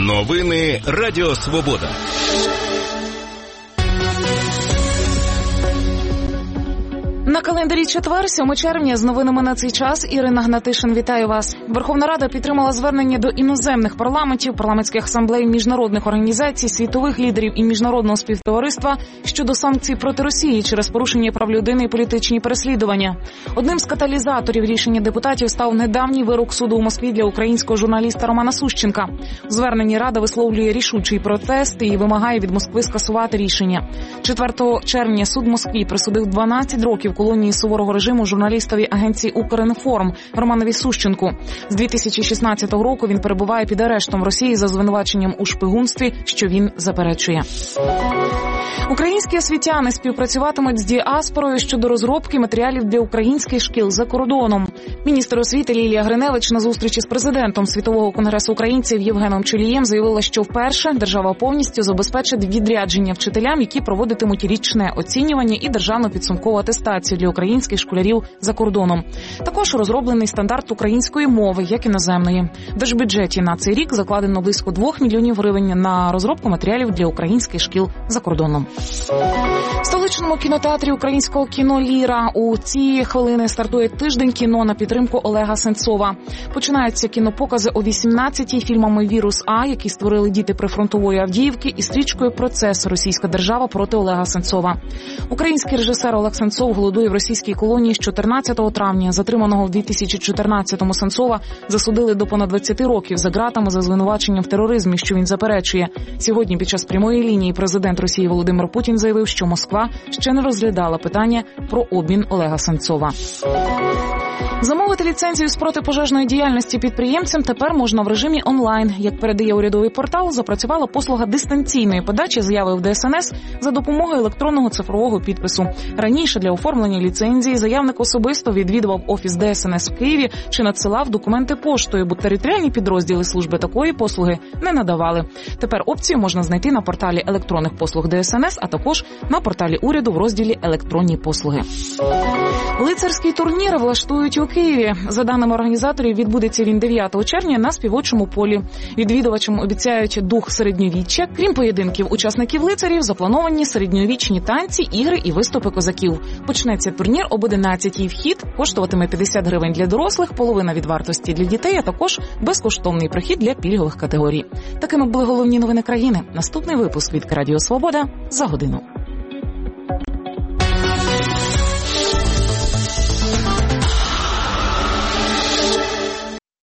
Новини Радіо Свобода. На календарі четвер, 7 червня, з новинами на цей час. Ірина Гнатишин, вітаю вас. Верховна Рада підтримала звернення до іноземних парламентів, парламентських асамблей, міжнародних організацій, світових лідерів і міжнародного співтовариства щодо санкцій проти Росії через порушення прав людини і політичні переслідування. Одним з каталізаторів рішення депутатів став недавній вирок суду у Москві для українського журналіста Романа Сущенка. У зверненні Рада висловлює рішучий протест і вимагає від Москви скасувати рішення. 4 червня суд Москві присудив 12 років колонії суворого режиму журналістові агенції «Укрінформ» Романові Сущенку. З 2016 року він перебуває під арештом в Росії за звинуваченням у шпигунстві, що він заперечує. Українські освітяни співпрацюватимуть з діаспорою щодо розробки матеріалів для українських шкіл за кордоном. Міністр освіти Лілія Гриневич на зустрічі з президентом Світового конгресу українців Євгеном Чолієм заявила, що вперше держава повністю забезпечить відрядження вчителям, які проводитимуть річне оцінювання і державну підсумкову атестацію для українських школярів за кордоном. Також розроблений стандарт української мови, як іноземної. В держбюджеті на цей рік закладено близько 2 мільйонів гривень на розробку матеріалів для українських шкіл за кордоном. В столичному кінотеатрі українського кіно «Ліра» у ці хвилини стартує тиждень кіно на підтримку Олега Сенцова. Починаються кінопокази о 18-й фільмами «Вірус А», які створили діти прифронтової Авдіївки, і стрічкою «Процес. Російська держава проти Олега Сенцова». Український режисер Олег Сенцов голодує в російській колонії з 14 травня. Затриманого в 2014-му Сенцова засудили до понад 20 років за ґратами за звинуваченням в тероризмі, що він заперечує. Сьогодні під час прямої лінії президент Росії Володимир Путін заявив, що Москва ще не розглядала питання про обмін Олега Сенцова. Замовити ліцензію з протипожежної діяльності підприємцям тепер можна в режимі онлайн. Як передає урядовий портал, запрацювала послуга дистанційної подачі заяви в ДСНС за допомогою електронного цифрового підпису. Раніше для оформлення ліцензії заявник особисто відвідував офіс ДСНС в Києві чи надсилав документи поштою, бо територіальні підрозділи служби такої послуги не надавали. Тепер опцію можна знайти на порталі електронних послуг ДСНС, а також на порталі уряду в розділі «Електронні послуги». Лицарський турнір влаштують у Києві. За даними організаторів, відбудеться він 9 червня на Співочому полі. Відвідувачам обіцяють дух середньовіччя. Крім поєдинків учасників лицарів, заплановані середньовічні танці, ігри і виступи козаків. Почнеться турнір об 11-й. Вхід коштуватиме 50 гривень для дорослих, половина від вартості для дітей, а також безкоштовний прохід для пільгових категорій. Такими були головні новини країни. Наступний випуск від Радіо Свобода за годину.